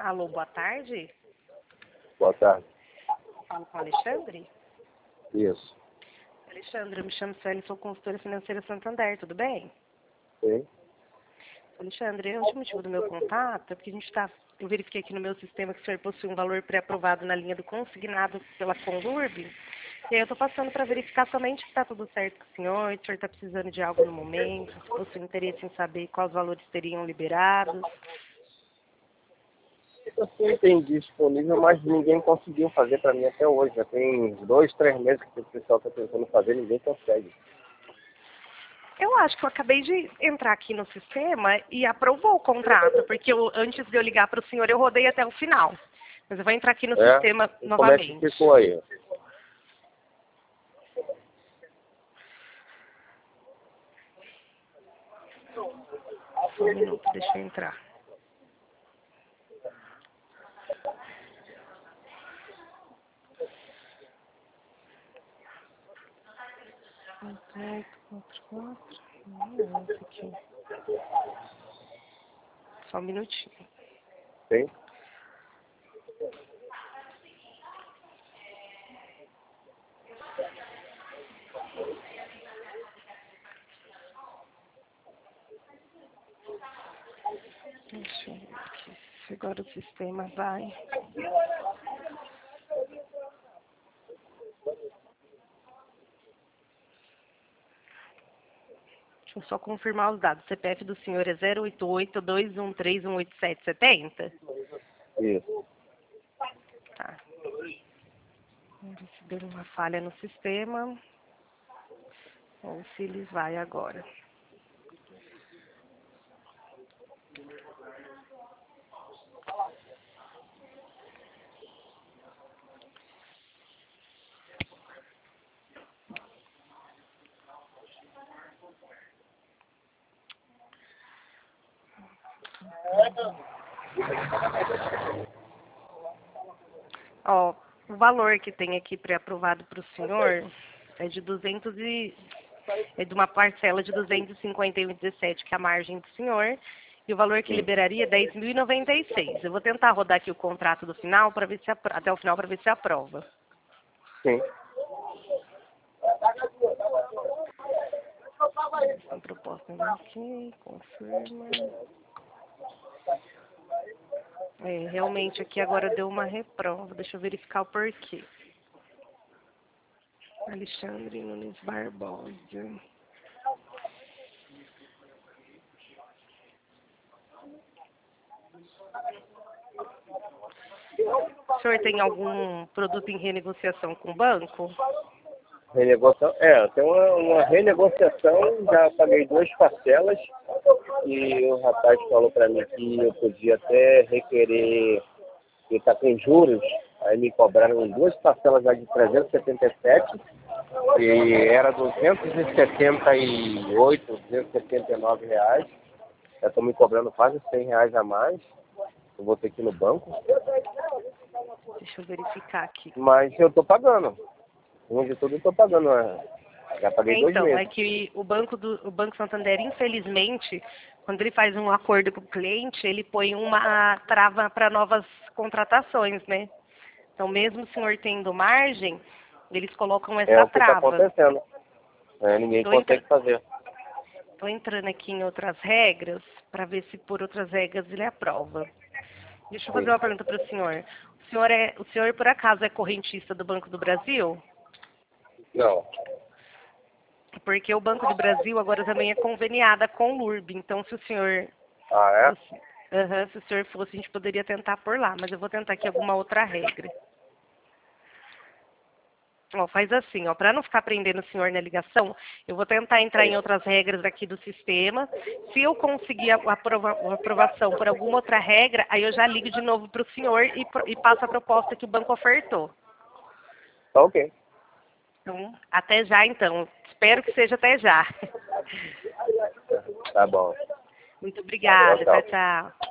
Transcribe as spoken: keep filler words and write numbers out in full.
Alô, boa tarde. Boa tarde. Falo com o Alexandre? Isso. Alexandre, eu me chamo Célia, sou consultora financeira Santander, tudo bem? Sim. Alexandre, o motivo do meu contato é porque a gente está... Eu verifiquei aqui no meu sistema que o senhor possui um valor pré-aprovado na linha do consignado pela Conlurb. E aí eu estou passando para verificar somente que está tudo certo com o senhor, se o senhor está precisando de algo no momento, se possui interesse em saber quais valores seriam liberados. Eu sim tem disponível, mas ninguém conseguiu fazer para mim até hoje. Já tem dois, três meses que o pessoal está tentando fazer, ninguém consegue. Eu acho que eu acabei de entrar aqui no sistema e aprovou o contrato, porque eu, antes de eu ligar para o senhor, eu rodei até o final. Mas eu vou entrar aqui no É? sistema E como é que novamente. ficou aí? Só um minuto, deixa eu entrar. oito, quatro, quatro. Não é esse aqui. Só um minutinho. Sim? Deixa eu ver aqui. Se agora o sistema vai. Deixa eu só confirmar os dados. C P F do senhor é zero oito oito, dois um três, um oito sete sete zero? Isso. Tá. Vamos ver se deu uma falha no sistema. Ou se ele vai agora. Ó, o valor que tem aqui pré-aprovado para o senhor é de duzentos e é de uma parcela de duzentos e cinquenta e um vírgula dezessete, que é a margem do senhor, e o valor que Sim. liberaria é dez mil e noventa e seis. Eu vou tentar rodar aqui o contrato do final para ver se apro- até o final para ver se aprova. Sim. Essa proposta aqui, confirma. É, realmente aqui agora deu uma reprova. Deixa eu verificar o porquê. Alexandre Nunes Barbosa. O senhor tem algum produto em renegociação com o banco? Renegociação? É, tem uma, uma renegociação, já paguei duas parcelas e o rapaz falou para mim que eu podia até requerer, que está com juros, aí me cobraram duas parcelas já de trezentos e setenta e sete e era duzentos e setenta e oito, duzentos e setenta e nove reais. Já estão me cobrando quase cem reais a mais. Eu vou ter que ir no banco. Deixa eu verificar aqui. Mas eu estou pagando. Um de tudo eu estou pagando. né? Já paguei É, dois então, é meses. que o Banco, do, o Banco Santander, infelizmente, quando ele faz um acordo com o cliente, ele põe uma trava para novas contratações, né? Então, mesmo o senhor tendo margem, eles colocam É essa o que está trava. acontecendo. É, ninguém Estou entra... consegue fazer. Tô entrando aqui em outras regras, para ver se por outras regras ele aprova. Deixa eu fazer Sim. uma pergunta para o senhor. O senhor, é, o senhor, por acaso, é correntista do Banco do Brasil? Não. Porque o Banco do Brasil agora também é conveniada com o L U R B. Então, se o senhor Ah, é? fosse, aham, se o senhor fosse, a gente poderia tentar por lá. Mas eu vou tentar aqui alguma outra regra. Ó, faz assim, ó, para não ficar prendendo o senhor na ligação, eu vou tentar entrar em outras regras aqui do sistema. Se eu conseguir a, aprova, a aprovação por alguma outra regra, aí eu já ligo de novo para o senhor e, pro- e passo a proposta que o banco ofertou. Tá ok. Então, até já então. Espero que seja até já. Tá bom. Muito Tchau, obrigada. Tchau, tchau. tchau.